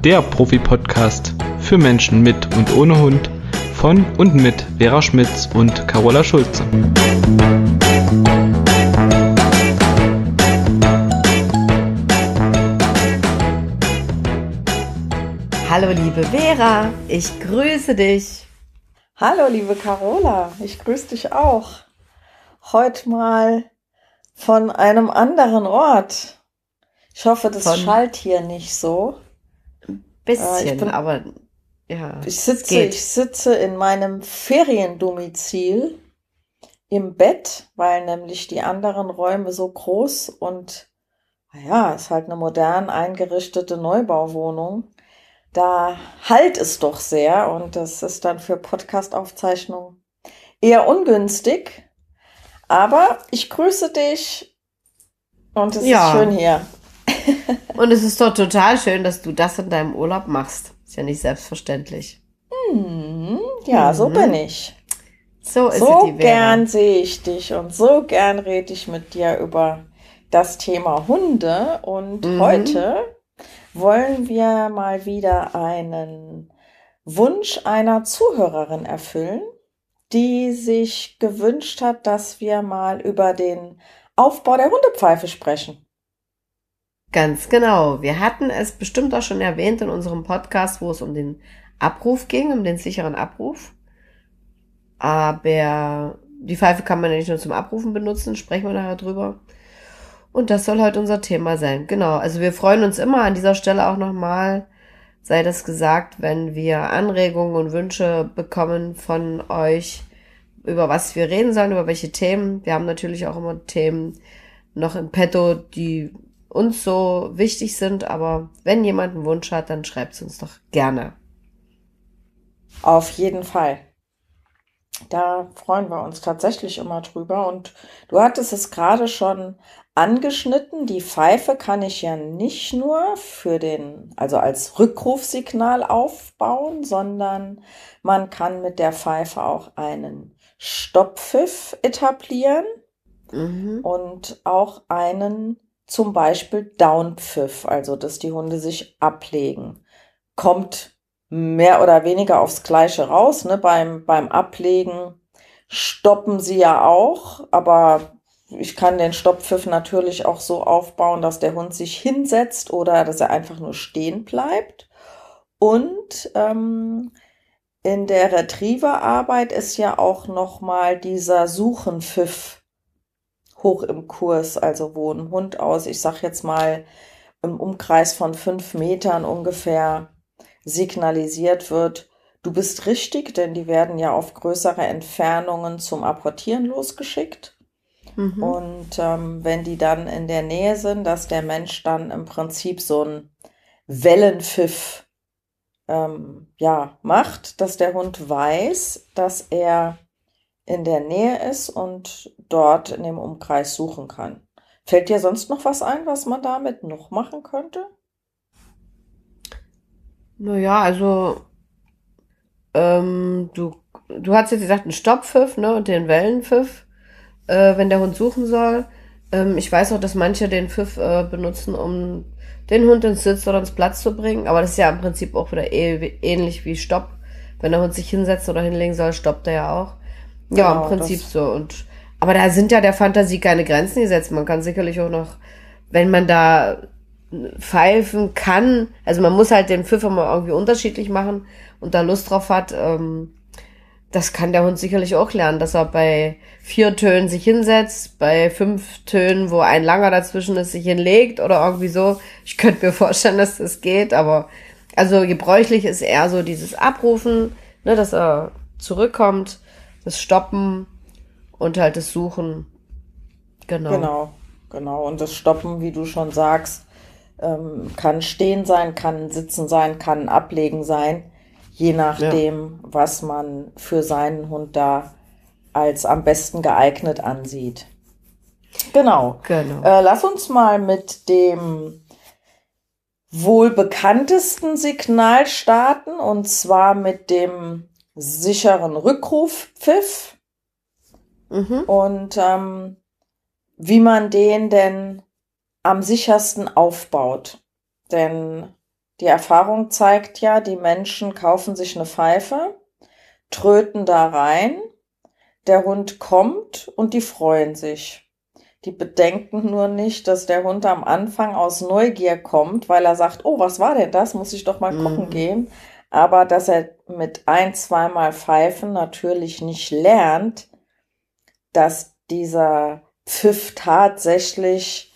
der Profi-Podcast für Menschen mit und ohne Hund von und mit Vera Schmitz und Carola Schulze. Hallo liebe Vera, ich grüße dich. Hallo liebe Carola, ich grüße dich auch. Heute mal von einem anderen Ort. Ich hoffe, das schallt hier nicht so. Bisschen, aber ja. Ich sitze in meinem Feriendomizil im Bett, weil nämlich die anderen Räume so groß und naja, ist halt eine modern eingerichtete Neubauwohnung. Da hallt es doch sehr und das ist dann für Podcast-Aufzeichnungen eher ungünstig. Aber ich grüße dich und es ist schön hier. Und es ist doch total schön, dass du das in deinem Urlaub machst. Ist ja nicht selbstverständlich. So bin ich. So ist so die Vera. Gern sehe ich dich und so gern rede ich mit dir über das Thema Hunde. Und heute wollen wir mal wieder einen Wunsch einer Zuhörerin erfüllen, die sich gewünscht hat, dass wir mal über den Aufbau der Hundepfeife sprechen. Ganz genau. Wir hatten es bestimmt auch schon erwähnt in unserem Podcast, wo es um den Abruf ging, um den sicheren Abruf. Aber die Pfeife kann man ja nicht nur zum Abrufen benutzen, sprechen wir nachher drüber. Und das soll heute unser Thema sein. Genau, also wir freuen uns immer an dieser Stelle auch nochmal, sei das gesagt, wenn wir Anregungen und Wünsche bekommen von euch, über was wir reden sollen, über welche Themen. Wir haben natürlich auch immer Themen noch im Petto, die uns so wichtig sind, aber wenn jemand einen Wunsch hat, dann schreibt es uns doch gerne. Auf jeden Fall. Da freuen wir uns tatsächlich immer drüber. Und du hattest es gerade schon angeschnitten. Die Pfeife kann ich ja nicht nur also als Rückrufsignal aufbauen, sondern man kann mit der Pfeife auch einen Stopppfiff etablieren und auch einen zum Beispiel Downpfiff, also dass die Hunde sich ablegen. Kommt mehr oder weniger aufs Gleiche raus, ne? Beim Ablegen stoppen sie ja auch, aber ich kann den Stopppfiff natürlich auch so aufbauen, dass der Hund sich hinsetzt oder dass er einfach nur stehen bleibt. Und in der Retrieverarbeit ist ja auch nochmal dieser Suchenpfiff hoch im Kurs, also wo ein Hund ich sag jetzt mal im Umkreis von 5 Metern ungefähr signalisiert wird, du bist richtig, denn die werden ja auf größere Entfernungen zum Apportieren losgeschickt. Und wenn die dann in der Nähe sind, dass der Mensch dann im Prinzip so einen Wellenpfiff macht, dass der Hund weiß, dass er in der Nähe ist und dort in dem Umkreis suchen kann. Fällt dir sonst noch was ein, was man damit noch machen könnte? Naja, also du hast jetzt gesagt, einen Stopppfiff, ne, und den Wellenpfiff, wenn der Hund suchen soll. Ich weiß auch, dass manche den Pfiff benutzen, um den Hund ins Sitz oder ins Platz zu bringen, aber das ist ja im Prinzip auch wieder ähnlich wie Stopp. Wenn der Hund sich hinsetzen oder hinlegen soll, stoppt er ja auch. Ja, Genau, im Prinzip so. Aber da sind ja der Fantasie keine Grenzen gesetzt. Man kann sicherlich auch noch, wenn man da pfeifen kann, also man muss halt den Pfiff immer irgendwie unterschiedlich machen und da Lust drauf hat, das kann der Hund sicherlich auch lernen, dass er bei 4 Tönen sich hinsetzt, bei 5 Tönen, wo ein langer dazwischen ist, sich hinlegt oder irgendwie so. Ich könnte mir vorstellen, dass das geht, aber also gebräuchlich ist eher so dieses Abrufen, ne, dass er zurückkommt, das Stoppen und halt das Suchen. Genau. Genau. Und das Stoppen, wie du schon sagst, kann stehen sein, kann sitzen sein, kann ablegen sein, je nachdem, was man für seinen Hund da als am besten geeignet ansieht. Genau. Lass uns mal mit dem wohl bekanntesten Signal starten, und zwar mit dem sicheren Rückrufpfiff. Und wie man den denn am sichersten aufbaut. Denn Die Erfahrung zeigt ja, die Menschen kaufen sich eine Pfeife, tröten da rein, der Hund kommt und die freuen sich. Die bedenken nur nicht, dass der Hund am Anfang aus Neugier kommt, weil er sagt, oh, was war denn das? Muss ich doch mal gucken gehen. Aber dass er mit ein-, zweimal Pfeifen natürlich nicht lernt, dass dieser Pfiff tatsächlich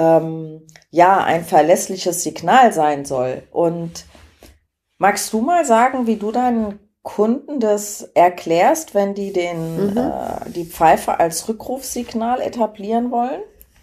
ein verlässliches Signal sein soll. Und magst du mal sagen, wie du deinen Kunden das erklärst, wenn die die Pfeife als Rückrufsignal etablieren wollen?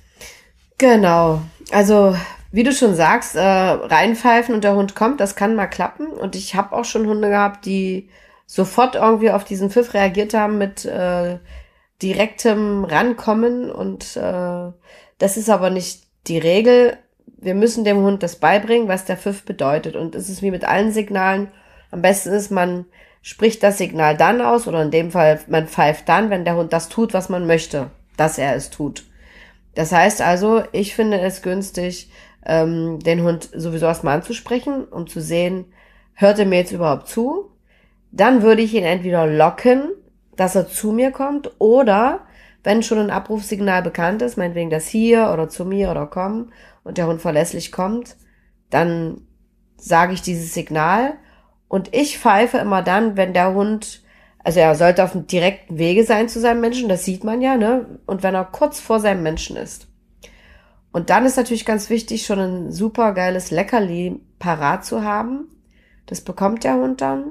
Genau. Also, wie du schon sagst, reinpfeifen und der Hund kommt, das kann mal klappen. Und ich habe auch schon Hunde gehabt, die sofort irgendwie auf diesen Pfiff reagiert haben mit direktem Rankommen. Und das ist aber nicht die Regel. Wir müssen dem Hund das beibringen, was der Pfiff bedeutet. Und es ist wie mit allen Signalen. Am besten ist, man spricht das Signal dann aus, oder in dem Fall, man pfeift dann, wenn der Hund das tut, was man möchte, dass er es tut. Das heißt also, ich finde es günstig, den Hund sowieso erstmal anzusprechen, um zu sehen, hört er mir jetzt überhaupt zu? Dann würde ich ihn entweder locken, dass er zu mir kommt, oder wenn schon ein Abrufsignal bekannt ist, meinetwegen das hier oder zu mir oder komm, und der Hund verlässlich kommt, dann sage ich dieses Signal. Und ich pfeife immer dann, wenn der Hund, also er sollte auf dem direkten Wege sein zu seinem Menschen, das sieht man ja, ne? Und wenn er kurz vor seinem Menschen ist. Und dann ist natürlich ganz wichtig, schon ein super geiles Leckerli parat zu haben. Das bekommt der Hund dann.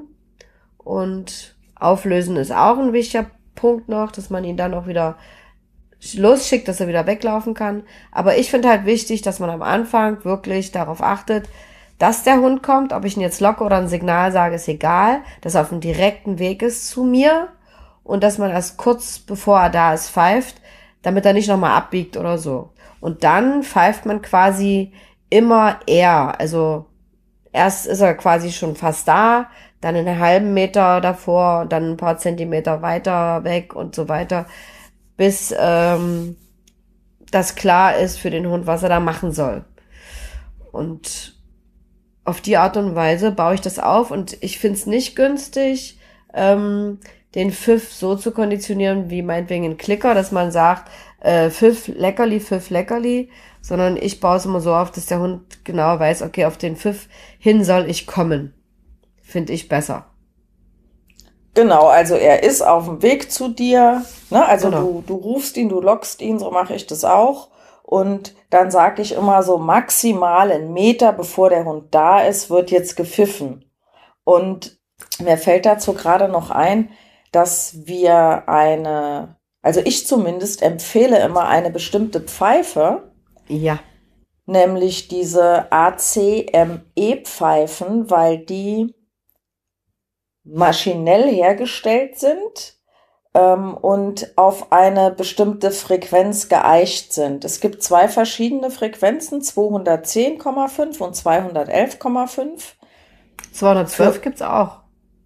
Und auflösen ist auch ein wichtiger Punkt noch, dass man ihn dann auch wieder losschickt, dass er wieder weglaufen kann. Aber ich finde halt wichtig, dass man am Anfang wirklich darauf achtet, dass der Hund kommt, ob ich ihn jetzt locke oder ein Signal sage, ist egal, dass er auf dem direkten Weg ist zu mir und dass man erst kurz bevor er da ist pfeift, damit er nicht nochmal abbiegt oder so. Und dann pfeift man quasi immer eher, also erst ist er quasi schon fast da, dann einen halben Meter davor, dann ein paar Zentimeter weiter weg und so weiter, bis das klar ist für den Hund, was er da machen soll. Und auf die Art und Weise baue ich das auf, und ich finde es nicht günstig, den Pfiff so zu konditionieren wie meinetwegen ein Klicker, dass man sagt, Pfiff, Leckerli, sondern ich baue es immer so auf, dass der Hund genau weiß, okay, auf den Pfiff hin soll ich kommen. Finde ich besser. Genau, also er ist auf dem Weg zu dir, ne? Also Genau. du rufst ihn, du lockst ihn, so mache ich das auch. Und dann sage ich immer so, maximal 1 Meter bevor der Hund da ist, wird jetzt gepfiffen. Und mir fällt dazu gerade noch ein, dass also ich zumindest empfehle immer eine bestimmte Pfeife, Ja. nämlich diese ACME-Pfeifen, weil die maschinell hergestellt sind und auf eine bestimmte Frequenz geeicht sind. Es gibt 2 verschiedene Frequenzen, 210,5 und 211,5. 212 gibt's auch.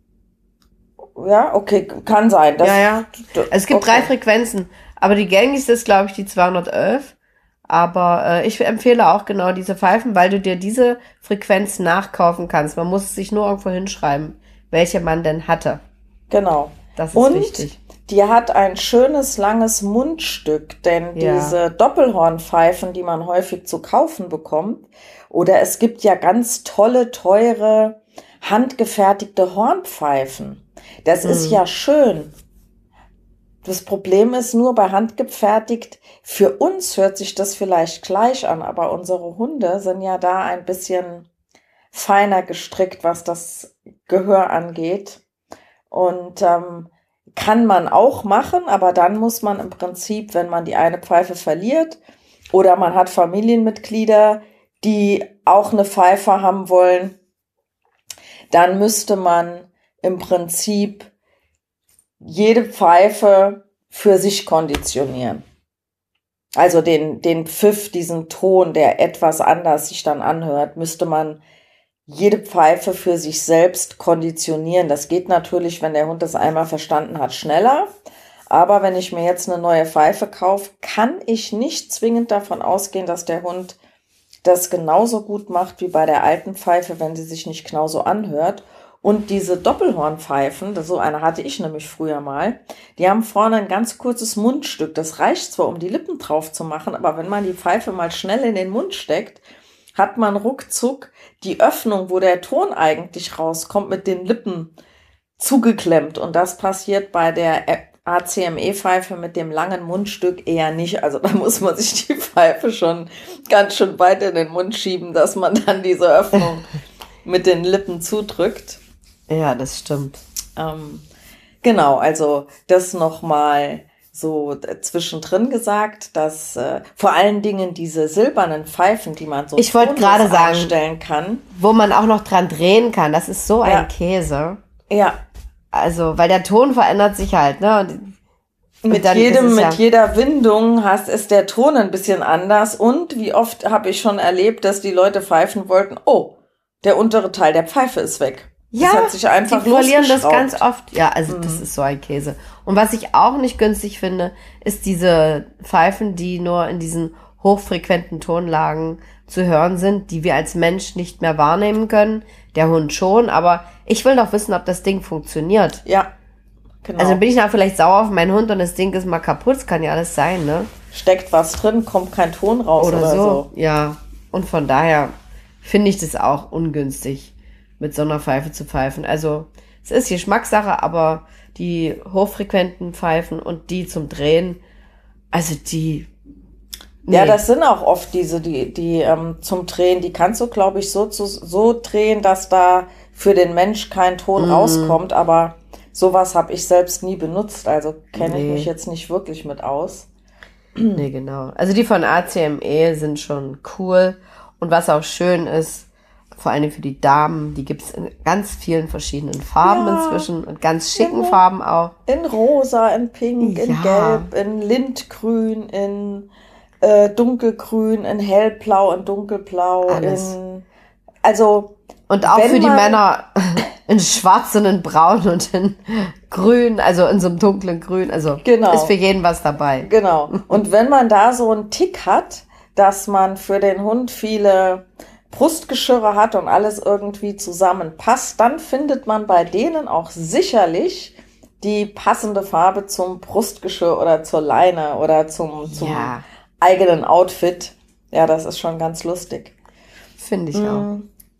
Ja, okay, kann sein. Ja. Es gibt okay. 3 Frequenzen, aber die gängigste ist, glaube ich, die 211. Aber ich empfehle auch genau diese Pfeifen, weil du dir diese Frequenz nachkaufen kannst. Man muss es sich nur irgendwo hinschreiben, welche man denn hatte. Genau. Das ist Und wichtig. die hat ein schönes, langes Mundstück, denn Ja. diese Doppelhornpfeifen, die man häufig zu kaufen bekommt, oder es gibt ja ganz tolle, teure, handgefertigte Hornpfeifen. Das ist ja schön. Das Problem ist nur, bei handgefertigt, für uns hört sich das vielleicht gleich an, aber unsere Hunde sind ja da ein bisschen feiner gestrickt, was das Gehör angeht. Und kann man auch machen, aber dann muss man im Prinzip, wenn man die eine Pfeife verliert oder man hat Familienmitglieder, die auch eine Pfeife haben wollen, dann müsste man im Prinzip jede Pfeife für sich konditionieren. Also den Pfiff, diesen Ton, der etwas anders sich dann anhört, müsste man jede Pfeife für sich selbst konditionieren. Das geht natürlich, wenn der Hund das einmal verstanden hat, schneller. Aber wenn ich mir jetzt eine neue Pfeife kaufe, kann ich nicht zwingend davon ausgehen, dass der Hund das genauso gut macht wie bei der alten Pfeife, wenn sie sich nicht genauso anhört. Und diese Doppelhornpfeifen, so eine hatte ich nämlich früher mal, die haben vorne ein ganz kurzes Mundstück. Das reicht zwar, um die Lippen drauf zu machen, aber wenn man die Pfeife mal schnell in den Mund steckt, hat man ruckzuck die Öffnung, wo der Ton eigentlich rauskommt, mit den Lippen zugeklemmt. Und das passiert bei der ACME-Pfeife mit dem langen Mundstück eher nicht. Also da muss man sich die Pfeife schon ganz schön weit in den Mund schieben, dass man dann diese Öffnung mit den Lippen zudrückt. Ja, das stimmt. Genau, also das nochmal so zwischendrin gesagt, dass vor allen Dingen diese silbernen Pfeifen, die man so ich wollte gerade sagen, einstellen kann, wo man auch noch dran drehen kann, das ist so ein Käse. Ja. Also, weil der Ton verändert sich halt, ne? Und mit jeder Windung ist der Ton ein bisschen anders. Und wie oft habe ich schon erlebt, dass die Leute pfeifen wollten, oh, der untere Teil der Pfeife ist weg. Ja, das hat sich einfach die verlieren das losgeschraubt. ganz oft. Ja, also das ist so ein Käse. Und was ich auch nicht günstig finde, ist diese Pfeifen, die nur in diesen hochfrequenten Tonlagen zu hören sind, die wir als Mensch nicht mehr wahrnehmen können. Der Hund schon, aber ich will doch wissen, ob das Ding funktioniert. Ja, genau. Also bin ich dann vielleicht sauer auf meinen Hund und das Ding ist mal kaputt. Das kann ja alles sein, ne? Steckt was drin, kommt kein Ton raus oder so. Ja, und von daher finde ich das auch ungünstig, mit so einer Pfeife zu pfeifen. Also es ist Geschmackssache, aber die hochfrequenten Pfeifen und die zum Drehen, also die... Nee. Ja, das sind auch oft diese, die zum Drehen, die kannst du, glaube ich, so drehen, dass da für den Mensch kein Ton rauskommt, aber sowas habe ich selbst nie benutzt, also kenne ich mich jetzt nicht wirklich mit aus. Nee, genau. Also die von ACME sind schon cool und was auch schön ist, vor allem für die Damen, die gibt's in ganz vielen verschiedenen Farben inzwischen und ganz schicken Farben auch. In rosa, in pink, in gelb, in lindgrün, in dunkelgrün, in hellblau, in dunkelblau, alles. Und auch für die Männer in schwarz und in braun und in grün, also in so einem dunklen Grün, also ist für jeden was dabei. Genau. Und wenn man da so einen Tick hat, dass man für den Hund viele Brustgeschirre hat und alles irgendwie zusammenpasst, dann findet man bei denen auch sicherlich die passende Farbe zum Brustgeschirr oder zur Leine oder zum eigenen Outfit. Ja, das ist schon ganz lustig. Finde ich auch.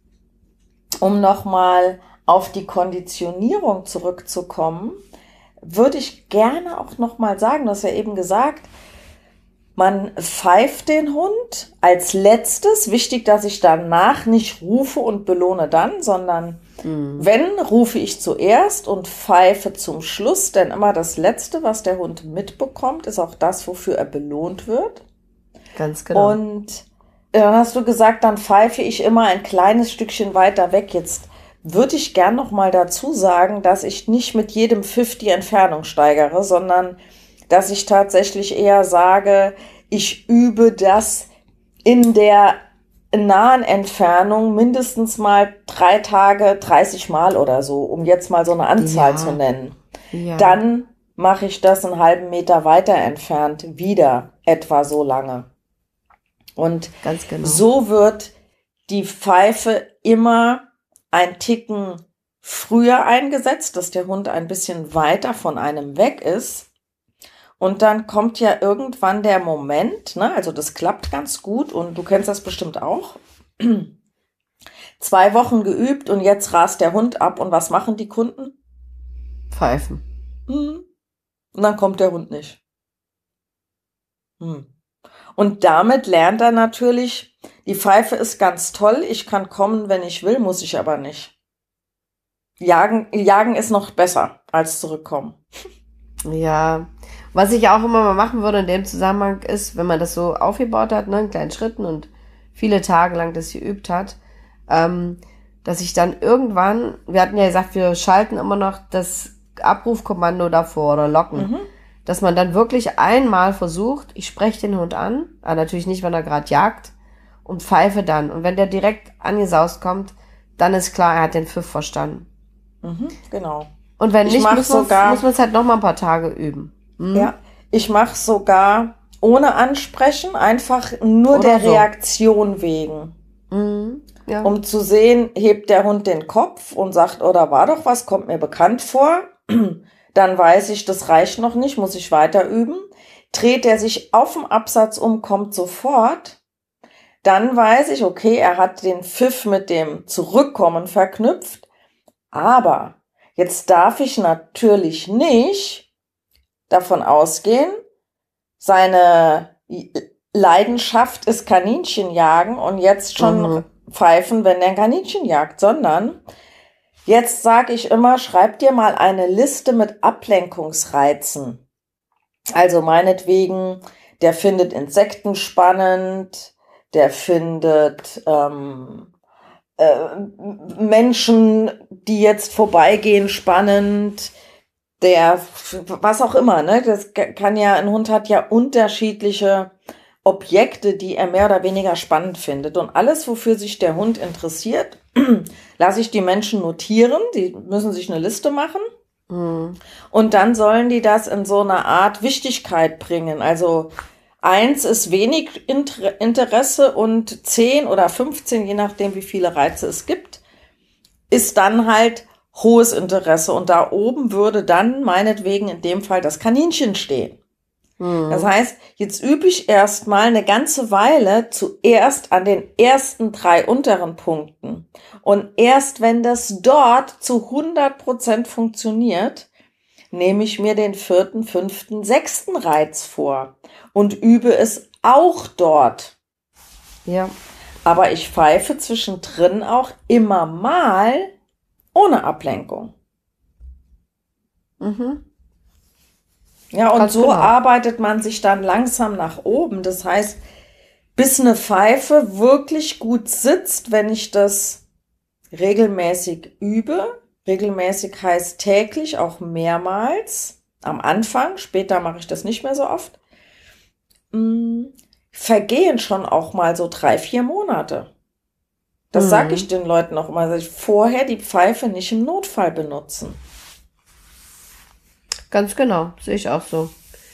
Um nochmal auf die Konditionierung zurückzukommen, würde ich gerne auch nochmal sagen, du hast ja eben gesagt, man pfeift den Hund als letztes. Wichtig, dass ich danach nicht rufe und belohne dann, sondern wenn, rufe ich zuerst und pfeife zum Schluss. Denn immer das Letzte, was der Hund mitbekommt, ist auch das, wofür er belohnt wird. Ganz genau. Und dann hast du gesagt, dann pfeife ich immer ein kleines Stückchen weiter weg. Jetzt würde ich gern noch mal dazu sagen, dass ich nicht mit jedem Pfiff die Entfernung steigere, sondern dass ich tatsächlich eher sage, ich übe das in der nahen Entfernung mindestens mal 3 Tage, 30 Mal oder so, um jetzt mal so eine Anzahl zu nennen. Ja. Dann mache ich das einen halben Meter weiter entfernt wieder etwa so lange. Und ganz genau. So wird die Pfeife immer ein Ticken früher eingesetzt, dass der Hund ein bisschen weiter von einem weg ist. Und dann kommt ja irgendwann der Moment, ne, also das klappt ganz gut und du kennst das bestimmt auch. 2 Wochen geübt und jetzt rast der Hund ab und was machen die Kunden? Pfeifen. Und dann kommt der Hund nicht. Und damit lernt er natürlich, die Pfeife ist ganz toll, ich kann kommen, wenn ich will, muss ich aber nicht. Jagen ist noch besser als zurückkommen. Ja, was ich auch immer mal machen würde in dem Zusammenhang ist, wenn man das so aufgebaut hat, ne, in kleinen Schritten und viele Tage lang das geübt hat, dass ich dann irgendwann, wir hatten ja gesagt, wir schalten immer noch das Abrufkommando davor oder locken, dass man dann wirklich einmal versucht, ich spreche den Hund an, aber natürlich nicht, wenn er gerade jagt, und pfeife dann. Und wenn der direkt angesaust kommt, dann ist klar, er hat den Pfiff verstanden. Genau. Und wenn nicht, muss man es halt noch mal ein paar Tage üben. Ja, ich mache sogar ohne ansprechen, einfach nur Oder der so. Reaktion wegen. Ja. Um zu sehen, hebt der Hund den Kopf und sagt, oh, da war doch was, kommt mir bekannt vor. Dann weiß ich, das reicht noch nicht, muss ich weiter üben. Dreht er sich auf dem Absatz um, kommt sofort. Dann weiß ich, okay, er hat den Pfiff mit dem Zurückkommen verknüpft. Aber jetzt darf ich natürlich nicht davon ausgehen, seine Leidenschaft ist Kaninchenjagen und jetzt schon pfeifen, wenn er ein Kaninchen jagt, sondern jetzt sage ich immer, schreib dir mal eine Liste mit Ablenkungsreizen. Also meinetwegen, der findet Insekten spannend, der findet Menschen, die jetzt vorbeigehen, spannend, der, was auch immer, ne? Das kann ja, ein Hund hat ja unterschiedliche Objekte, die er mehr oder weniger spannend findet. Und alles, wofür sich der Hund interessiert, lasse ich die Menschen notieren. Die müssen sich eine Liste machen. Und dann sollen die das in so eine Art Wichtigkeit bringen. Also 1 ist wenig Interesse und 10 oder 15, je nachdem, wie viele Reize es gibt, ist dann halt hohes Interesse. Und da oben würde dann meinetwegen in dem Fall das Kaninchen stehen. Das heißt, jetzt übe ich erstmal eine ganze Weile zuerst an den ersten 3 unteren Punkten. Und erst wenn das dort zu 100% funktioniert, nehme ich mir den 4., 5., 6. Reiz vor und übe es auch dort. Ja. Aber ich pfeife zwischendrin auch immer mal ohne Ablenkung. Ja, und Ganz so genau. arbeitet man sich dann langsam nach oben. Das heißt, bis eine Pfeife wirklich gut sitzt, wenn ich das regelmäßig übe. Regelmäßig heißt täglich, auch mehrmals. Am Anfang, später mache ich das nicht mehr so oft. Vergehen schon auch mal so 3, 4 Monate. Das sage ich den Leuten auch immer. Dass ich vorher die Pfeife nicht im Notfall benutzen. Ganz genau, sehe ich auch so.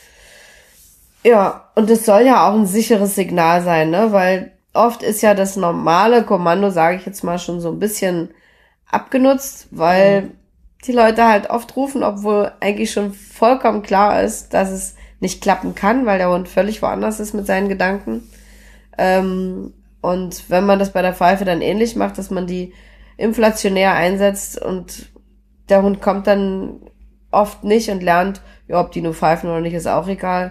Ja, und es soll ja auch ein sicheres Signal sein, ne? Weil oft ist ja das normale Kommando, sage ich jetzt mal, schon so ein bisschen abgenutzt, weil die Leute halt oft rufen, obwohl eigentlich schon vollkommen klar ist, dass es nicht klappen kann, weil der Hund völlig woanders ist mit seinen Gedanken. Und wenn man das bei der Pfeife dann ähnlich macht, dass man die inflationär einsetzt und der Hund kommt dann oft nicht und lernt, ja, ob die nur pfeifen oder nicht, ist auch egal.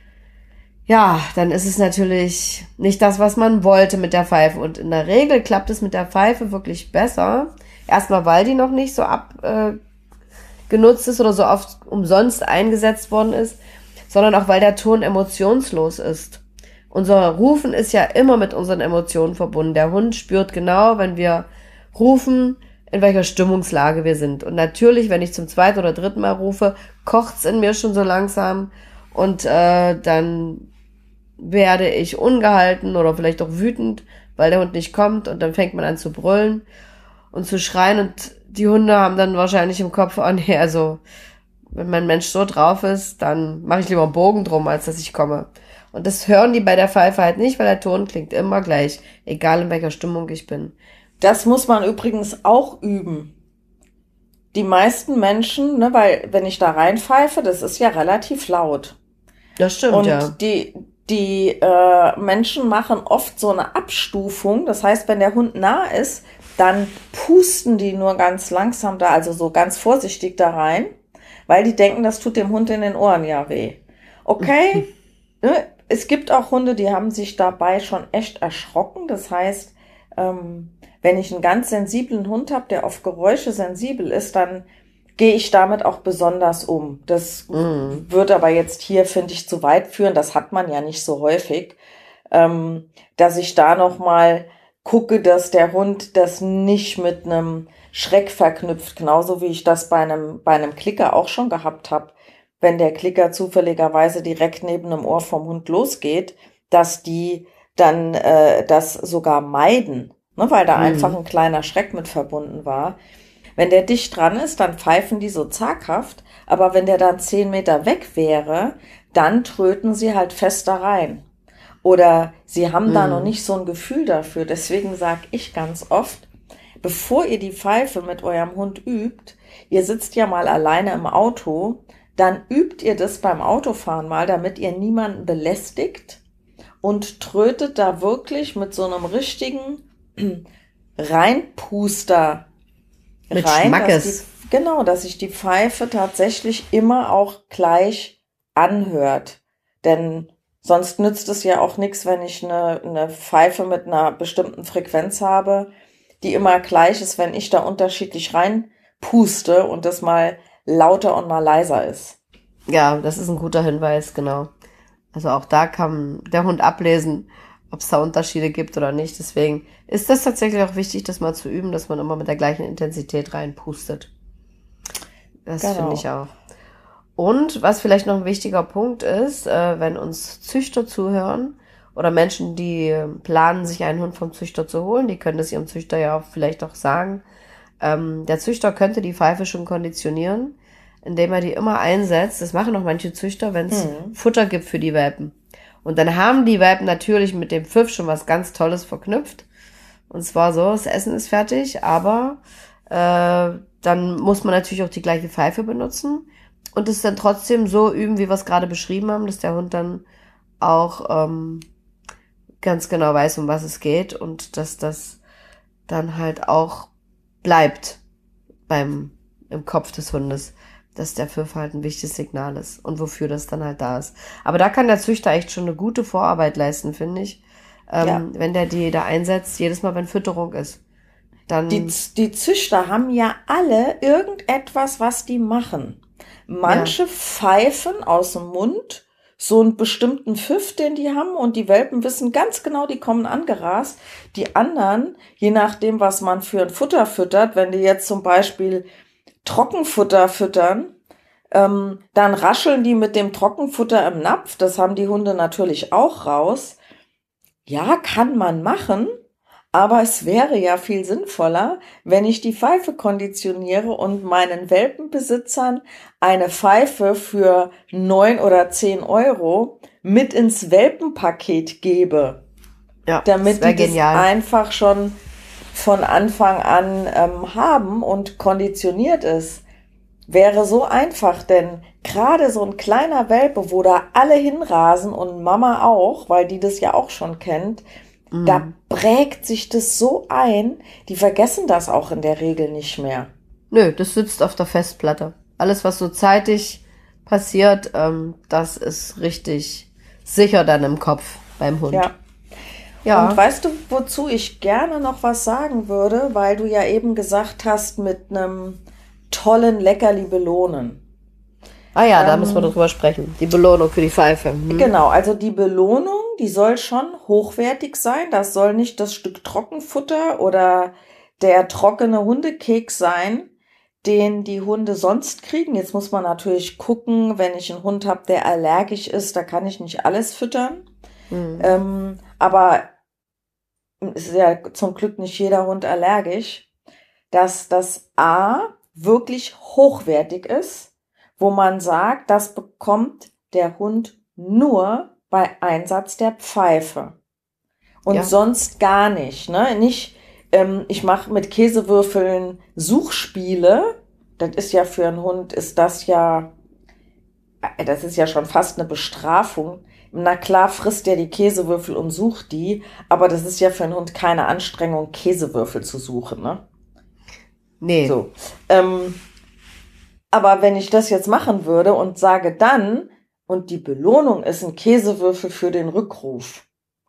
Ja, dann ist es natürlich nicht das, was man wollte mit der Pfeife. Und in der Regel klappt es mit der Pfeife wirklich besser. Erstmal, weil die noch nicht so genutzt ist oder so oft umsonst eingesetzt worden ist, sondern auch, weil der Ton emotionslos ist. Unser Rufen ist ja immer mit unseren Emotionen verbunden. Der Hund spürt genau, wenn wir rufen, in welcher Stimmungslage wir sind. Und natürlich, wenn ich zum 2. oder 3. Mal rufe, kocht's in mir schon so langsam und dann werde ich ungehalten oder vielleicht auch wütend, weil der Hund nicht kommt und dann fängt man an zu brüllen und zu schreien und die Hunde haben dann wahrscheinlich im Kopf, oh nee, also wenn mein Mensch so drauf ist, dann mache ich lieber einen Bogen drum, als dass ich komme. Und das hören die bei der Pfeife halt nicht, weil der Ton klingt immer gleich, egal in welcher Stimmung ich bin. Das muss man übrigens auch üben. Die meisten Menschen, ne, weil wenn ich da reinpfeife, das ist ja relativ laut. Das stimmt, Und ja. die Menschen machen oft so eine Abstufung. Das heißt, wenn der Hund nah ist, dann pusten die nur ganz langsam da, also so ganz vorsichtig da rein, weil die denken, das tut dem Hund in den Ohren ja weh. Okay, ne? Es gibt auch Hunde, die haben sich dabei schon echt erschrocken. Das heißt, wenn ich einen ganz sensiblen Hund habe, der auf Geräusche sensibel ist, dann gehe ich damit auch besonders um. Das wird aber jetzt hier, finde ich, zu weit führen. Das hat man ja nicht so häufig, dass ich da nochmal gucke, dass der Hund das nicht mit einem Schreck verknüpft. Genauso wie ich das bei einem Klicker auch schon gehabt habe. Wenn der Klicker zufälligerweise direkt neben dem Ohr vom Hund losgeht, dass die dann das sogar meiden, ne, weil da einfach ein kleiner Schreck mit verbunden war. Wenn der dicht dran ist, dann pfeifen die so zaghaft, aber wenn der dann 10 Meter weg wäre, dann tröten sie halt fester rein. Oder sie haben da noch nicht so ein Gefühl dafür. Deswegen sage ich ganz oft, bevor ihr die Pfeife mit eurem Hund übt, ihr sitzt ja mal alleine im Auto, dann übt ihr das beim Autofahren mal, damit ihr niemanden belästigt und trötet da wirklich mit so einem richtigen Reinpuster Mit rein, Schmackes. dass sich die Pfeife tatsächlich immer auch gleich anhört. Denn sonst nützt es ja auch nichts, wenn ich eine Pfeife mit einer bestimmten Frequenz habe, die immer gleich ist, wenn ich da unterschiedlich reinpuste und das mal lauter und mal leiser ist. Ja, das ist ein guter Hinweis, genau. Also auch da kann der Hund ablesen, ob es da Unterschiede gibt oder nicht. Deswegen ist das tatsächlich auch wichtig, das mal zu üben, dass man immer mit der gleichen Intensität reinpustet. Das finde ich auch. Und was vielleicht noch ein wichtiger Punkt ist, wenn uns Züchter zuhören oder Menschen, die planen, sich einen Hund vom Züchter zu holen, die können das ihrem Züchter ja auch vielleicht auch sagen. Der Züchter könnte die Pfeife schon konditionieren, indem er die immer einsetzt. Das machen auch manche Züchter, wenn es Futter gibt für die Welpen. Und dann haben die Welpen natürlich mit dem Pfiff schon was ganz Tolles verknüpft. Und zwar so, das Essen ist fertig, aber dann muss man natürlich auch die gleiche Pfeife benutzen und es dann trotzdem so üben, wie wir es gerade beschrieben haben, dass der Hund dann auch ganz genau weiß, um was es geht und dass das dann halt auch bleibt im Kopf des Hundes, dass der Pfiff halt ein wichtiges Signal ist und wofür das dann halt da ist. Aber da kann der Züchter echt schon eine gute Vorarbeit leisten, finde ich, wenn der die da einsetzt, jedes Mal, wenn Fütterung ist. Dann Die Züchter haben ja alle irgendetwas, was die machen. Manche pfeifen aus dem Mund so einen bestimmten Pfiff, den die haben, und die Welpen wissen ganz genau, die kommen angerast. Die anderen, je nachdem, was man für ein Futter füttert, wenn die jetzt zum Beispiel Trockenfutter füttern, dann rascheln die mit dem Trockenfutter im Napf. Das haben die Hunde natürlich auch raus. Ja, kann man machen, aber es wäre ja viel sinnvoller, wenn ich die Pfeife konditioniere und meinen Welpenbesitzern eine Pfeife für 9 oder 10 Euro mit ins Welpenpaket gebe. ja, Damit das die das genial. einfach schon von Anfang an haben und konditioniert ist. Wäre so einfach, denn gerade so ein kleiner Welpe, wo da alle hinrasen und Mama auch, weil die das ja auch schon kennt, da prägt sich das so ein, die vergessen das auch in der Regel nicht mehr. Nö, das sitzt auf der Festplatte. Alles, was so zeitig passiert, das ist richtig sicher dann im Kopf beim Hund. Ja. Und weißt du, wozu ich gerne noch was sagen würde, weil du ja eben gesagt hast, mit einem tollen Leckerli belohnen. Ah ja, da müssen wir drüber sprechen. Die Belohnung für die Pfeife. Genau, also die Belohnung, die soll schon hochwertig sein. Das soll nicht das Stück Trockenfutter oder der trockene Hundekeks sein, den die Hunde sonst kriegen. Jetzt muss man natürlich gucken, wenn ich einen Hund habe, der allergisch ist, da kann ich nicht alles füttern. Aber es ist ja zum Glück nicht jeder Hund allergisch, dass das A wirklich hochwertig ist, wo man sagt, das bekommt der Hund nur bei Einsatz der Pfeife und sonst gar nicht. Ne? Nicht, ich mache mit Käsewürfeln Suchspiele. Das ist ja für einen Hund, das ist ja schon fast eine Bestrafung. Na klar frisst er die Käsewürfel und sucht die, aber das ist ja für einen Hund keine Anstrengung, Käsewürfel zu suchen, ne? Nee. So. Aber wenn ich das jetzt machen würde und sage dann, und die Belohnung ist ein Käsewürfel für den Rückruf.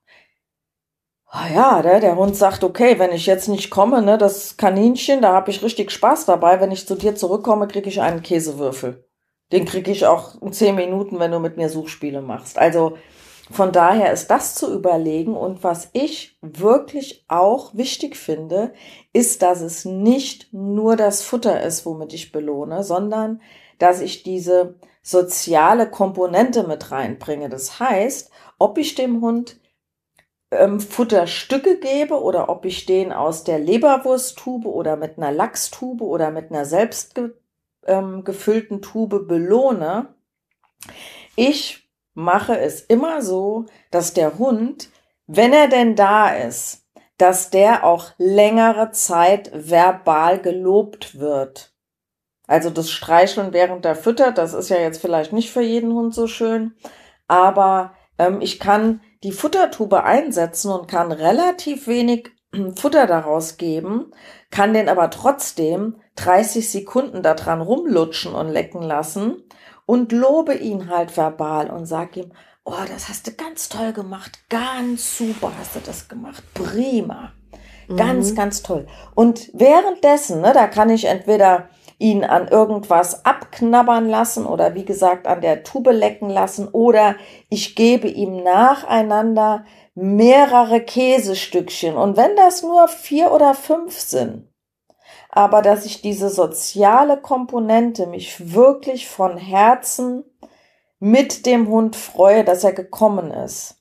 Ja, der Hund sagt, okay, wenn ich jetzt nicht komme, ne, das Kaninchen, da habe ich richtig Spaß dabei. Wenn ich zu dir zurückkomme, kriege ich einen Käsewürfel. Den kriege ich auch in 10 Minuten, wenn du mit mir Suchspiele machst. Also von daher ist das zu überlegen. Und was ich wirklich auch wichtig finde, ist, dass es nicht nur das Futter ist, womit ich belohne, sondern dass ich diese soziale Komponente mit reinbringe. Das heißt, ob ich dem Hund Futterstücke gebe oder ob ich den aus der Leberwursttube oder mit einer Lachstube oder mit einer selbst gefüllten Tube belohne. Ich mache es immer so, dass der Hund, wenn er denn da ist, dass der auch längere Zeit verbal gelobt wird. Also das Streicheln während er füttert, das ist ja jetzt vielleicht nicht für jeden Hund so schön, aber ich kann die Futtertube einsetzen und kann relativ wenig Futter daraus geben, kann den aber trotzdem 30 Sekunden daran rumlutschen und lecken lassen und lobe ihn halt verbal und sag ihm, oh, das hast du ganz toll gemacht, ganz super hast du das gemacht, prima, ganz, ganz toll. Und währenddessen, ne, da kann ich entweder ihn an irgendwas abknabbern lassen oder wie gesagt an der Tube lecken lassen oder ich gebe ihm nacheinander mehrere Käsestückchen und wenn das nur 4 oder 5 sind, aber dass ich diese soziale Komponente mich wirklich von Herzen mit dem Hund freue, dass er gekommen ist.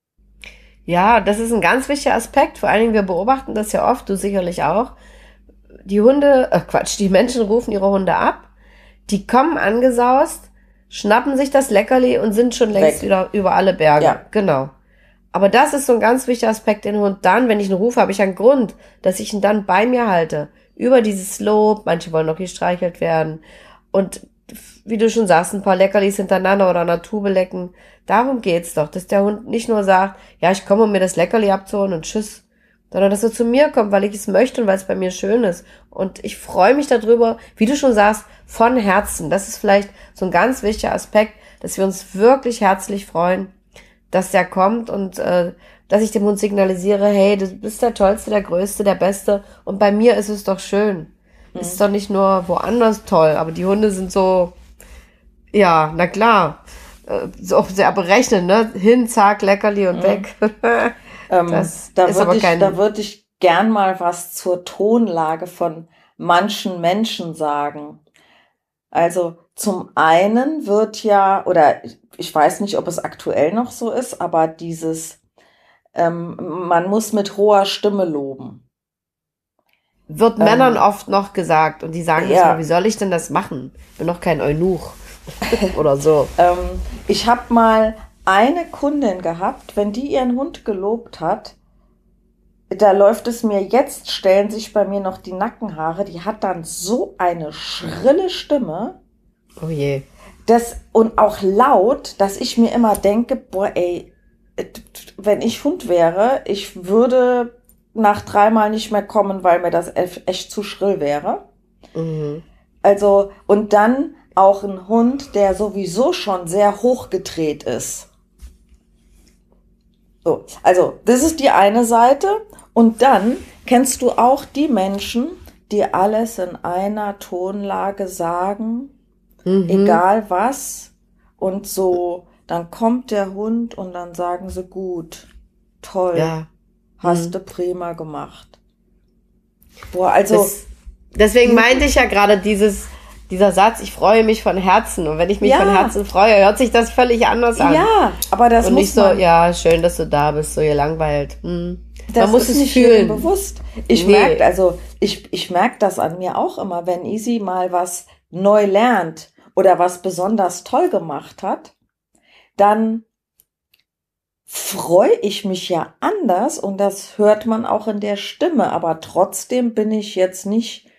Ja, das ist ein ganz wichtiger Aspekt. Vor allen Dingen, wir beobachten das ja oft, du sicherlich auch. Die Menschen rufen ihre Hunde ab, die kommen angesaust, schnappen sich das Leckerli und sind schon längst wieder über alle Berge. Ja. Genau. Aber das ist so ein ganz wichtiger Aspekt, den Hund dann, wenn ich einen rufe, habe ich einen Grund, dass ich ihn dann bei mir halte. Über dieses Lob, manche wollen noch gestreichelt werden. Und wie du schon sagst, ein paar Leckerlis hintereinander oder an der Tube lecken. Darum geht's doch, dass der Hund nicht nur sagt, ja, ich komme, um mir das Leckerli abzuholen und tschüss, sondern dass er zu mir kommt, weil ich es möchte und weil es bei mir schön ist. Und ich freue mich darüber, wie du schon sagst, von Herzen. Das ist vielleicht so ein ganz wichtiger Aspekt, dass wir uns wirklich herzlich freuen, dass der kommt und dass ich dem Hund signalisiere, hey, du bist der Tollste, der Größte, der Beste und bei mir ist es doch schön. Es ist doch nicht nur woanders toll, aber die Hunde sind so, ja, na klar, so sehr berechnet, ne? Hin, zack, Leckerli und weg. Da würde ich gern mal was zur Tonlage von manchen Menschen sagen. Also zum einen wird ja, oder ich weiß nicht, ob es aktuell noch so ist, aber dieses, man muss mit hoher Stimme loben. Wird Männern oft noch gesagt und die sagen jetzt mal, wie soll ich denn das machen? Ich bin doch kein Eunuch oder so. Ich habe mal eine Kundin gehabt, wenn die ihren Hund gelobt hat, da läuft es mir jetzt, stellen sich bei mir noch die Nackenhaare, die hat dann so eine schrille Stimme. Oh je. Und auch laut, dass ich mir immer denke, boah ey, wenn ich Hund wäre, ich würde nach 3 Mal nicht mehr kommen, weil mir das echt zu schrill wäre. Mhm. Also, und dann auch ein Hund, der sowieso schon sehr hochgedreht ist. So, also, das ist die eine Seite. Und dann kennst du auch die Menschen, die alles in einer Tonlage sagen, egal was. Und so, dann kommt der Hund und dann sagen sie, gut, toll, hast du prima gemacht. Boah, also. Deswegen meinte ich ja gerade dieser Satz, ich freue mich von Herzen. Und wenn ich mich von Herzen freue, hört sich das völlig anders an. Ja, aber das und muss nicht so, ja, schön, dass du da bist, so gelangweilt. Das Man muss ist es nicht fühlen. Bewusst. Ich merke das an mir auch immer, wenn Isi mal was neu lernt oder was besonders toll gemacht hat, dann freue ich mich ja anders und das hört man auch in der Stimme, aber trotzdem bin ich jetzt nicht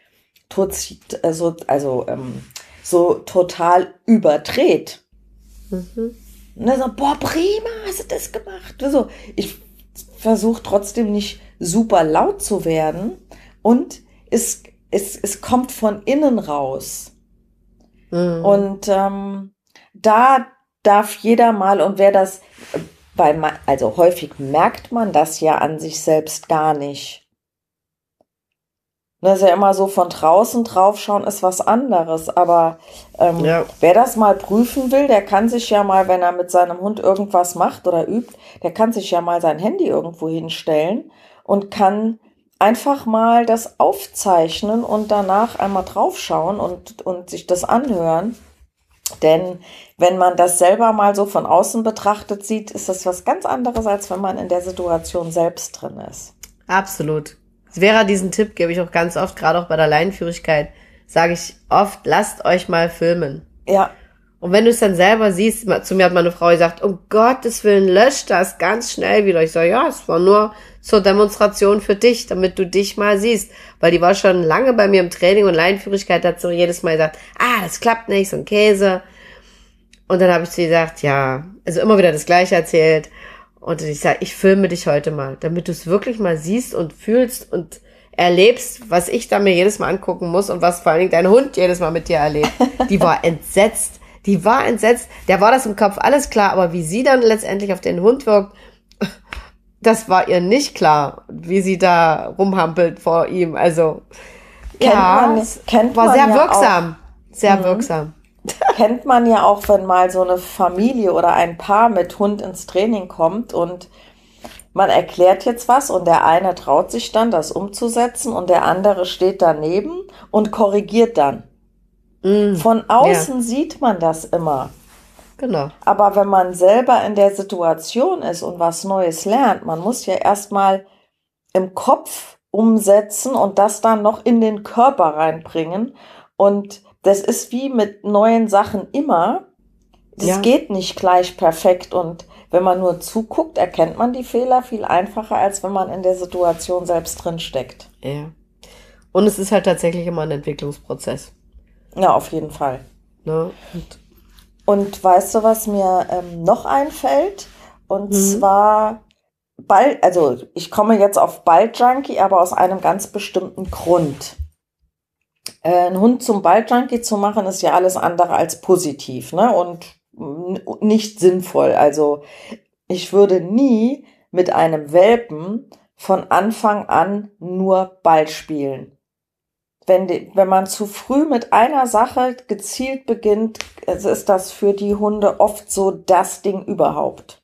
so total überdreht. Und dann so, boah, prima, hast du das gemacht. Also, ich versuche trotzdem nicht super laut zu werden und es kommt von innen raus. Und da darf jeder mal, und wer das, also häufig merkt man das ja an sich selbst gar nicht. Das ist ja immer so, von draußen draufschauen ist was anderes, aber wer das mal prüfen will, der kann sich ja mal, wenn er mit seinem Hund irgendwas macht oder übt, der kann sich ja mal sein Handy irgendwo hinstellen und kann einfach mal das aufzeichnen und danach einmal draufschauen und sich das anhören. Denn wenn man das selber mal so von außen betrachtet sieht, ist das was ganz anderes, als wenn man in der Situation selbst drin ist. Absolut. Vera, diesen Tipp gebe ich auch ganz oft, gerade auch bei der Leinenführigkeit, sage ich oft, lasst euch mal filmen. Ja. Und wenn du es dann selber siehst, zu mir hat meine Frau gesagt, um Gottes Willen, lösch das ganz schnell wieder. Ich sage, ja, es war nur zur Demonstration für dich, damit du dich mal siehst. Weil die war schon lange bei mir im Training und Laienführigkeit, hat so jedes Mal gesagt, das klappt nicht, so ein Käse. Und dann habe ich zu ihr gesagt, ja, also immer wieder das Gleiche erzählt. Und ich sage, ich filme dich heute mal, damit du es wirklich mal siehst und fühlst und erlebst, was ich da mir jedes Mal angucken muss und was vor allen Dingen dein Hund jedes Mal mit dir erlebt. Die war entsetzt. Der war das im Kopf alles klar, aber wie sie dann letztendlich auf den Hund wirkt, das war ihr nicht klar, wie sie da rumhampelt vor ihm. Also, war sehr wirksam. Sehr wirksam. Kennt man ja auch, wenn mal so eine Familie oder ein Paar mit Hund ins Training kommt und man erklärt jetzt was und der eine traut sich dann, das umzusetzen und der andere steht daneben und korrigiert dann. Von außen sieht man das immer. Genau. Aber wenn man selber in der Situation ist und was Neues lernt, man muss ja erstmal im Kopf umsetzen und das dann noch in den Körper reinbringen. Und das ist wie mit neuen Sachen immer. Das geht nicht gleich perfekt. Und wenn man nur zuguckt, erkennt man die Fehler viel einfacher, als wenn man in der Situation selbst drin steckt. Ja. Und es ist halt tatsächlich immer ein Entwicklungsprozess. Ja, auf jeden Fall. Ne? Und weißt du, was mir noch einfällt? Und zwar, also ich komme jetzt auf Balljunkie, aber aus einem ganz bestimmten Grund. Einen Hund zum Balljunkie zu machen, ist ja alles andere als positiv, ne? Und nicht sinnvoll. Also ich würde nie mit einem Welpen von Anfang an nur Ball spielen. Wenn man zu früh mit einer Sache gezielt beginnt, ist das für die Hunde oft so das Ding überhaupt.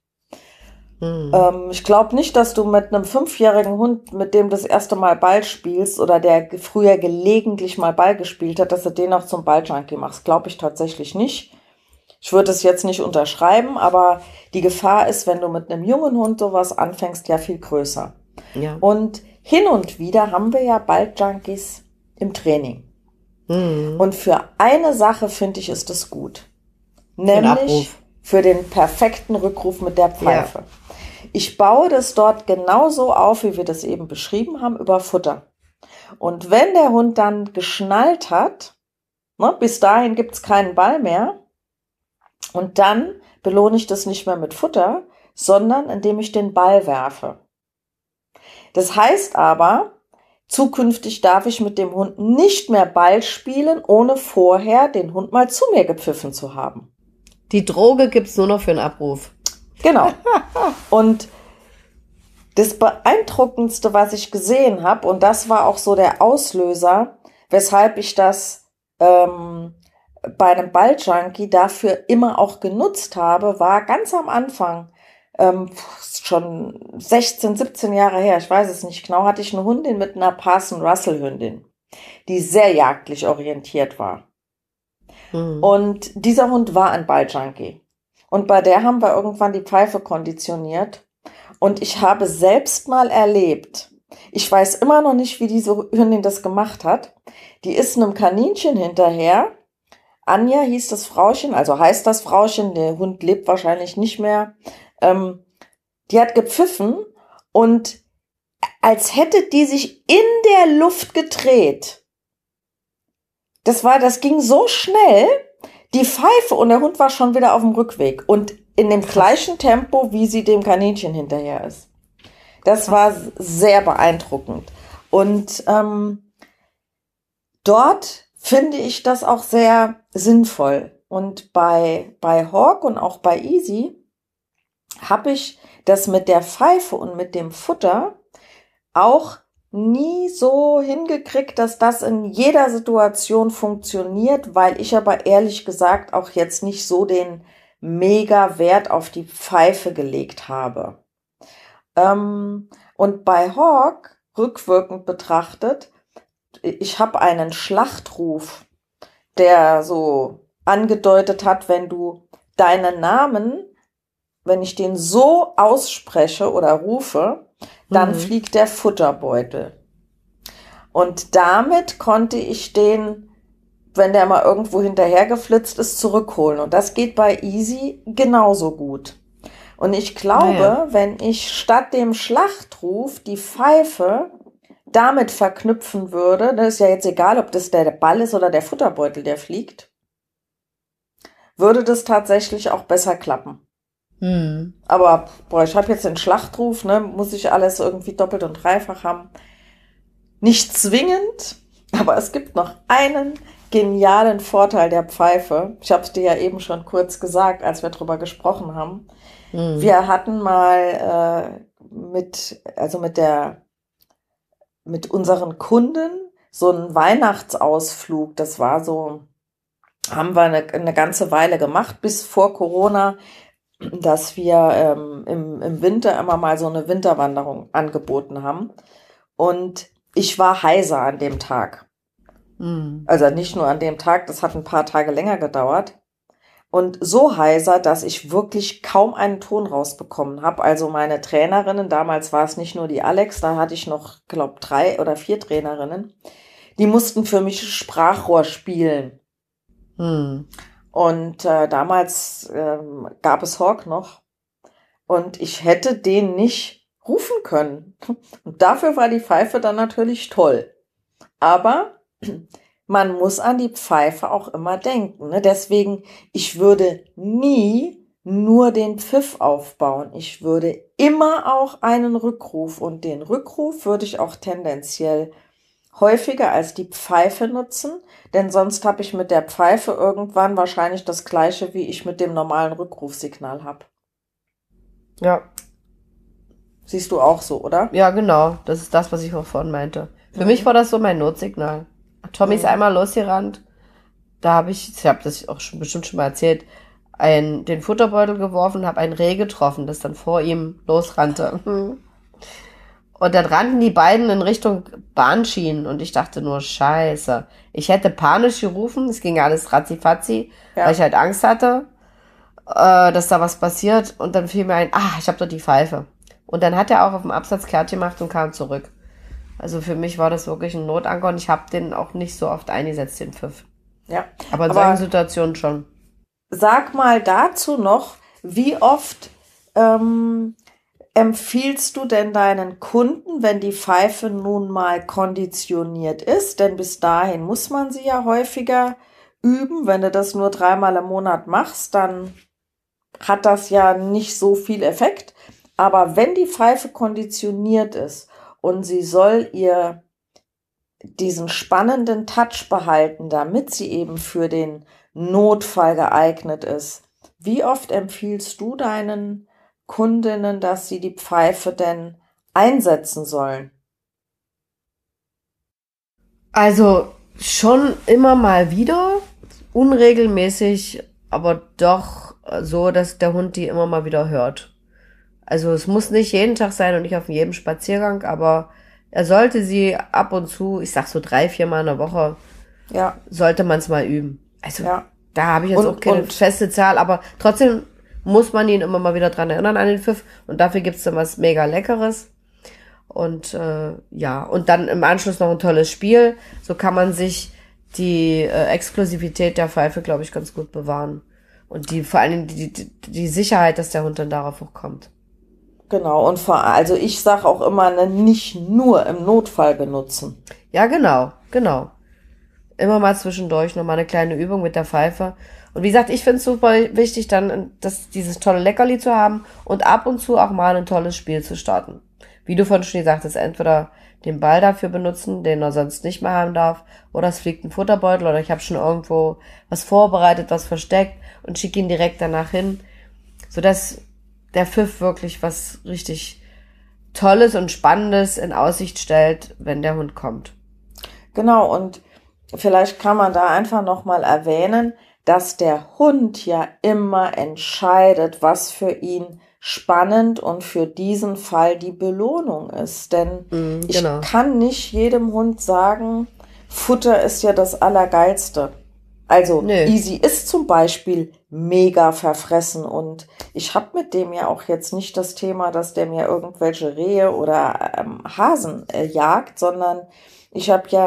Ich glaube nicht, dass du mit einem 5-jährigen Hund, mit dem das erste Mal Ball spielst oder der früher gelegentlich mal Ball gespielt hat, dass du den auch zum Balljunkie machst. Glaube ich tatsächlich nicht. Ich würde es jetzt nicht unterschreiben, aber die Gefahr ist, wenn du mit einem jungen Hund sowas anfängst, ja viel größer. Ja. Und hin und wieder haben wir ja Balljunkies im Training. Und für eine Sache, finde ich, ist es gut. Nämlich für den perfekten Rückruf mit der Pfeife. Ja. Ich baue das dort genauso auf, wie wir das eben beschrieben haben, über Futter. Und wenn der Hund dann geschnallt hat, bis dahin gibt's keinen Ball mehr, und dann belohne ich das nicht mehr mit Futter, sondern indem ich den Ball werfe. Das heißt aber, zukünftig darf ich mit dem Hund nicht mehr Ball spielen, ohne vorher den Hund mal zu mir gepfiffen zu haben. Die Droge gibt's nur noch für einen Abruf. Genau. Und das Beeindruckendste, was ich gesehen habe, und das war auch so der Auslöser, weshalb ich das bei einem Balljunkie dafür immer auch genutzt habe, war ganz am Anfang, schon 16, 17 Jahre her, ich weiß es nicht genau, hatte ich eine Hündin mit einer Parson Russell Hündin, die sehr jagdlich orientiert war. Und dieser Hund war ein Balljunkie. Und bei der haben wir irgendwann die Pfeife konditioniert. Und ich habe selbst mal erlebt, ich weiß immer noch nicht, wie diese Hündin das gemacht hat. Die ist einem Kaninchen hinterher. Anja hieß das Frauchen, also heißt das Frauchen, der Hund lebt wahrscheinlich nicht mehr. Die hat gepfiffen und als hätte die sich in der Luft gedreht. Das ging so schnell, die Pfeife und der Hund war schon wieder auf dem Rückweg und in dem gleichen Tempo, wie sie dem Kaninchen hinterher ist. Das war sehr beeindruckend. Und dort finde ich das auch sehr sinnvoll. Und bei Hawk und auch bei Easy habe ich das mit der Pfeife und mit dem Futter auch nie so hingekriegt, dass das in jeder Situation funktioniert, weil ich aber ehrlich gesagt auch jetzt nicht so den mega Wert auf die Pfeife gelegt habe. Und bei Hawk, rückwirkend betrachtet, ich habe einen Schlachtruf, der so angedeutet hat, wenn du deinen Namen, wenn ich den so ausspreche oder rufe, dann fliegt der Futterbeutel. Und damit konnte ich den wenn der mal irgendwo hinterhergeflitzt ist, zurückholen. Und das geht bei Easy genauso gut. Und ich glaube, wenn ich statt dem Schlachtruf die Pfeife damit verknüpfen würde, das ist ja jetzt egal, ob das der Ball ist oder der Futterbeutel, der fliegt, würde das tatsächlich auch besser klappen. Aber ich habe jetzt den Schlachtruf, ne, muss ich alles irgendwie doppelt und dreifach haben. Nicht zwingend, aber es gibt noch einen genialen Vorteil der Pfeife. Ich habe es dir ja eben schon kurz gesagt, als wir drüber gesprochen haben. Wir hatten mal mit unseren Kunden so einen Weihnachtsausflug. Das war so, haben wir eine ganze Weile gemacht, bis vor Corona, dass wir im Winter immer mal so eine Winterwanderung angeboten haben. Und ich war heiser an dem Tag. Also nicht nur an dem Tag, das hat ein paar Tage länger gedauert. Und so heiser, dass ich wirklich kaum einen Ton rausbekommen habe. Also meine Trainerinnen, damals war es nicht nur die Alex, da hatte ich noch, glaube 3 oder 4 Trainerinnen, die mussten für mich Sprachrohr spielen. Und damals gab es Hawk noch und ich hätte den nicht rufen können. Und dafür war die Pfeife dann natürlich toll. Aber man muss an die Pfeife auch immer denken. Ne? Deswegen, ich würde nie nur den Pfiff aufbauen. Ich würde immer auch einen Rückruf und den Rückruf würde ich auch tendenziell häufiger als die Pfeife nutzen, denn sonst habe ich mit der Pfeife irgendwann wahrscheinlich das gleiche, wie ich mit dem normalen Rückrufsignal habe. Ja. Siehst du auch so, oder? Ja, genau. Das ist das, was ich auch vorhin meinte. Für mich war das so mein Notsignal. Tommy ist einmal losgerannt. Da habe ich das auch bestimmt schon mal erzählt, den Futterbeutel geworfen, habe ein Reh getroffen, das dann vor ihm losrannte. Und dann rannten die beiden in Richtung Bahnschienen und ich dachte nur, scheiße. Ich hätte panisch gerufen, es ging alles ratzifatzi, weil ich halt Angst hatte, dass da was passiert. Und dann fiel mir ein, ich habe doch die Pfeife. Und dann hat er auch auf dem Absatz kehrt gemacht und kam zurück. Also für mich war das wirklich ein Notanker und ich habe den auch nicht so oft eingesetzt, den Pfiff. Ja. Aber in solchen Situationen schon. Sag mal dazu noch, wie oft empfiehlst du denn deinen Kunden, wenn die Pfeife nun mal konditioniert ist? Denn bis dahin muss man sie ja häufiger üben. Wenn du das nur 3-mal im Monat machst, dann hat das ja nicht so viel Effekt. Aber wenn die Pfeife konditioniert ist und sie soll ihr diesen spannenden Touch behalten, damit sie eben für den Notfall geeignet ist, wie oft empfiehlst du deinen Kundinnen, dass sie die Pfeife denn einsetzen sollen? Also schon immer mal wieder, unregelmäßig, aber doch so, dass der Hund die immer mal wieder hört. Also es muss nicht jeden Tag sein und nicht auf jedem Spaziergang, aber er sollte sie ab und zu, ich sag so 3-4 Mal in der Woche, sollte man es mal üben. Also da habe ich jetzt auch keine feste Zahl, aber trotzdem muss man ihn immer mal wieder dran erinnern an den Pfiff und dafür gibt's dann was mega Leckeres. Und und dann im Anschluss noch ein tolles Spiel. So kann man sich die Exklusivität der Pfeife, glaube ich, ganz gut bewahren. Und vor allen Dingen die Sicherheit, dass der Hund dann darauf auch kommt. Genau, und also ich sage auch immer, nicht nur im Notfall benutzen. Ja, genau. Immer mal zwischendurch nochmal eine kleine Übung mit der Pfeife. Und wie gesagt, ich finde es super wichtig, dann dieses tolle Leckerli zu haben und ab und zu auch mal ein tolles Spiel zu starten. Wie du vorhin schon gesagt hast, entweder den Ball dafür benutzen, den er sonst nicht mehr haben darf, oder es fliegt ein Futterbeutel oder ich habe schon irgendwo was vorbereitet, was versteckt und schicke ihn direkt danach hin, sodass der Pfiff wirklich was richtig Tolles und Spannendes in Aussicht stellt, wenn der Hund kommt. Genau, und vielleicht kann man da einfach nochmal erwähnen, dass der Hund ja immer entscheidet, was für ihn spannend und für diesen Fall die Belohnung ist. Denn ich kann nicht jedem Hund sagen, Futter ist ja das Allergeilste. Also Easy ist zum Beispiel mega verfressen und ich habe mit dem ja auch jetzt nicht das Thema, dass der mir irgendwelche Rehe oder Hasen jagt, sondern ich habe ja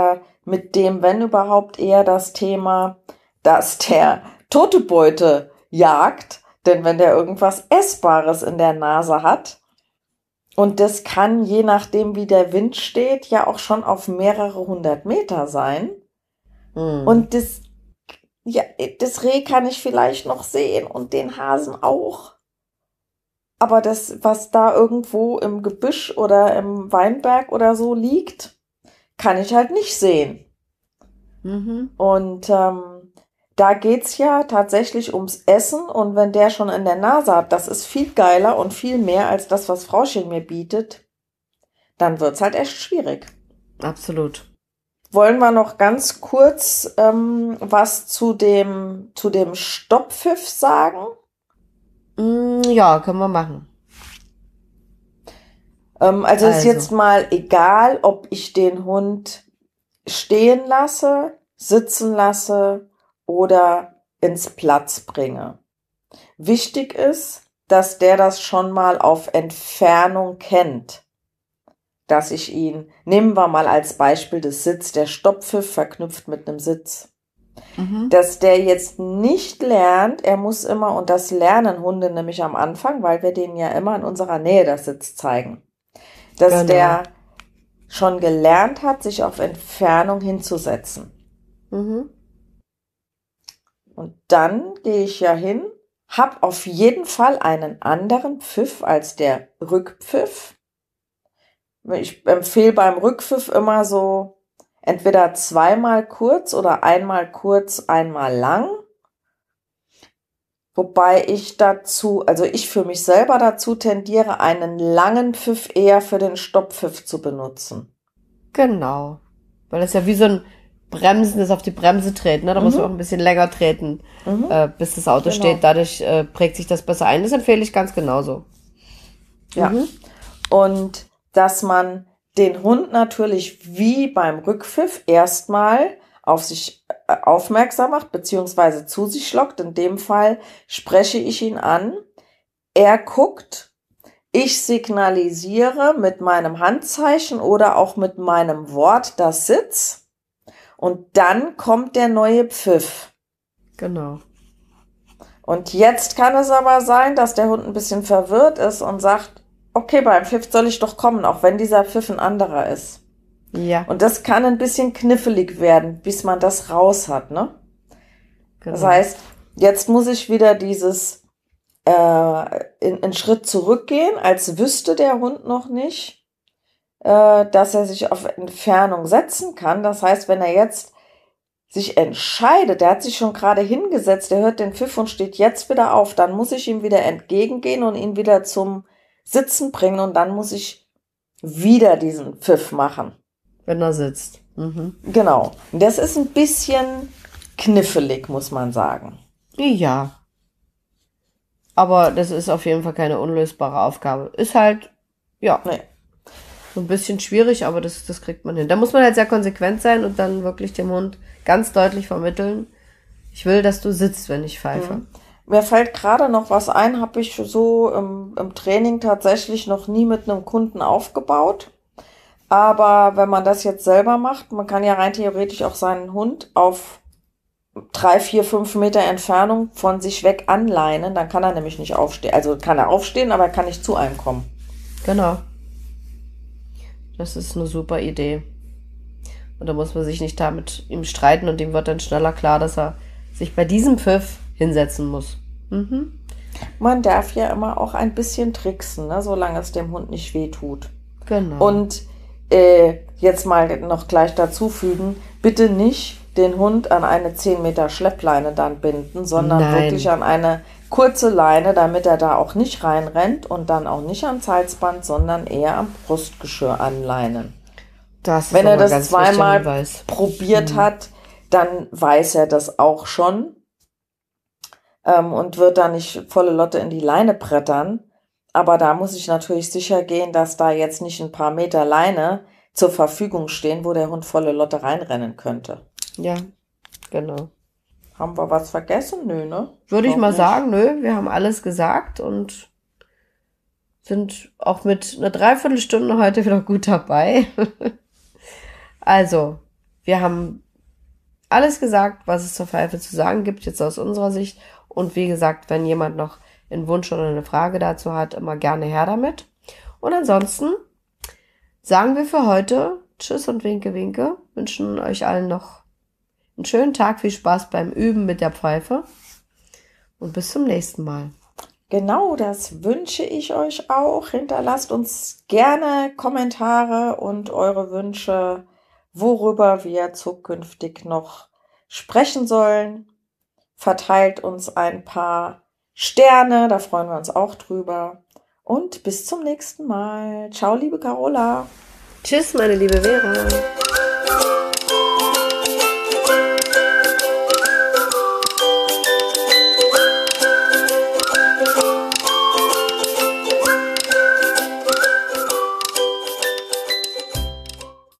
mit dem, wenn überhaupt, eher das Thema, dass der tote Beute jagt. Denn wenn der irgendwas Essbares in der Nase hat, und das kann, je nachdem wie der Wind steht, ja auch schon auf mehrere 100 Meter sein. Und das Reh kann ich vielleicht noch sehen und den Hasen auch. Aber das, was da irgendwo im Gebüsch oder im Weinberg oder so liegt, kann ich halt nicht sehen. Und da geht's ja tatsächlich ums Essen. Und wenn der schon in der Nase hat, das ist viel geiler und viel mehr als das, was Frauchen mir bietet, dann wird's halt echt schwierig. Absolut. Wollen wir noch ganz kurz was zu dem Stopppfiff sagen? Ja, können wir machen. Also ist jetzt mal egal, ob ich den Hund stehen lasse, sitzen lasse oder ins Platz bringe. Wichtig ist, dass der das schon mal auf Entfernung kennt. Dass ich ihn, nehmen wir mal als Beispiel des Sitz, der Stopppfiff verknüpft mit einem Sitz. Dass der jetzt nicht lernt, er muss immer, und das lernen Hunde nämlich am Anfang, weil wir denen ja immer in unserer Nähe das Sitz zeigen, dass der schon gelernt hat, sich auf Entfernung hinzusetzen. Und dann gehe ich ja hin, habe auf jeden Fall einen anderen Pfiff als der Rückpfiff. Ich empfehle beim Rückpfiff immer so entweder zweimal kurz oder einmal kurz, einmal lang. Wobei ich für mich selber dazu tendiere, einen langen Pfiff eher für den Stopppfiff zu benutzen. Genau. Weil das ja wie so ein Bremsen ist, auf die Bremse treten, ne? Da muss man auch ein bisschen länger treten, bis das Auto steht. Dadurch prägt sich das besser ein. Das empfehle ich ganz genauso. Ja. Und dass man den Hund natürlich wie beim Rückpfiff erstmal auf sich aufmerksam macht, beziehungsweise zu sich lockt. In dem Fall spreche ich ihn an. Er guckt. Ich signalisiere mit meinem Handzeichen oder auch mit meinem Wort das Sitz. Und dann kommt der neue Pfiff. Genau. Und jetzt kann es aber sein, dass der Hund ein bisschen verwirrt ist und sagt, okay, beim Pfiff soll ich doch kommen, auch wenn dieser Pfiff ein anderer ist. Ja. Und das kann ein bisschen knifflig werden, bis man das raus hat, ne? Genau. Das heißt, jetzt muss ich wieder dieses einen Schritt zurückgehen, als wüsste der Hund noch nicht, dass er sich auf Entfernung setzen kann. Das heißt, wenn er jetzt sich entscheidet, der hat sich schon gerade hingesetzt, der hört den Pfiff und steht jetzt wieder auf, dann muss ich ihm wieder entgegengehen und ihn wieder zum Sitzen bringen und dann muss ich wieder diesen Pfiff machen. Wenn er sitzt. Genau. Das ist ein bisschen knifflig, muss man sagen. Ja. Aber das ist auf jeden Fall keine unlösbare Aufgabe. Ist halt, ja, so ein bisschen schwierig, aber das kriegt man hin. Da muss man halt sehr konsequent sein und dann wirklich dem Hund ganz deutlich vermitteln, ich will, dass du sitzt, wenn ich pfeife. Mir fällt gerade noch was ein, habe ich so im Training tatsächlich noch nie mit einem Kunden aufgebaut. Aber wenn man das jetzt selber macht, man kann ja rein theoretisch auch seinen Hund auf 3, 4, 5 Meter Entfernung von sich weg anleinen, dann kann er nämlich nicht aufstehen. Also kann er aufstehen, aber er kann nicht zu einem kommen. Genau. Das ist eine super Idee. Und da muss man sich nicht da mit ihm streiten und ihm wird dann schneller klar, dass er sich bei diesem Pfiff hinsetzen muss. Man darf ja immer auch ein bisschen tricksen, ne, solange es dem Hund nicht weh tut. Genau. Und jetzt mal noch gleich dazu fügen, bitte nicht den Hund an eine 10 Meter Schleppleine dann binden, sondern wirklich an eine kurze Leine, damit er da auch nicht reinrennt und dann auch nicht ans Halsband, sondern eher am Brustgeschirr anleinen. Wenn er das zweimal probiert hat, dann weiß er das auch schon und wird da nicht volle Lotte in die Leine brettern. Aber da muss ich natürlich sicher gehen, dass da jetzt nicht ein paar Meter Leine zur Verfügung stehen, wo der Hund volle Lotte reinrennen könnte. Ja, genau. Haben wir was vergessen? Nö, ne? Würde ich mal sagen, nö, wir haben alles gesagt und sind auch mit einer Dreiviertelstunde heute wieder gut dabei. Also, Wir haben alles gesagt, was es zur Pfeife zu sagen gibt, jetzt aus unserer Sicht. Und wie gesagt, wenn jemand noch einen Wunsch oder eine Frage dazu hat, immer gerne her damit. Und ansonsten sagen wir für heute Tschüss und Winke, Winke. Wünschen euch allen noch einen schönen Tag, viel Spaß beim Üben mit der Pfeife. Und bis zum nächsten Mal. Genau, das wünsche ich euch auch. Hinterlasst uns gerne Kommentare und eure Wünsche, worüber wir zukünftig noch sprechen sollen. Verteilt uns ein paar Sterne, da freuen wir uns auch drüber. Und bis zum nächsten Mal. Ciao, liebe Carola. Tschüss, meine liebe Vera.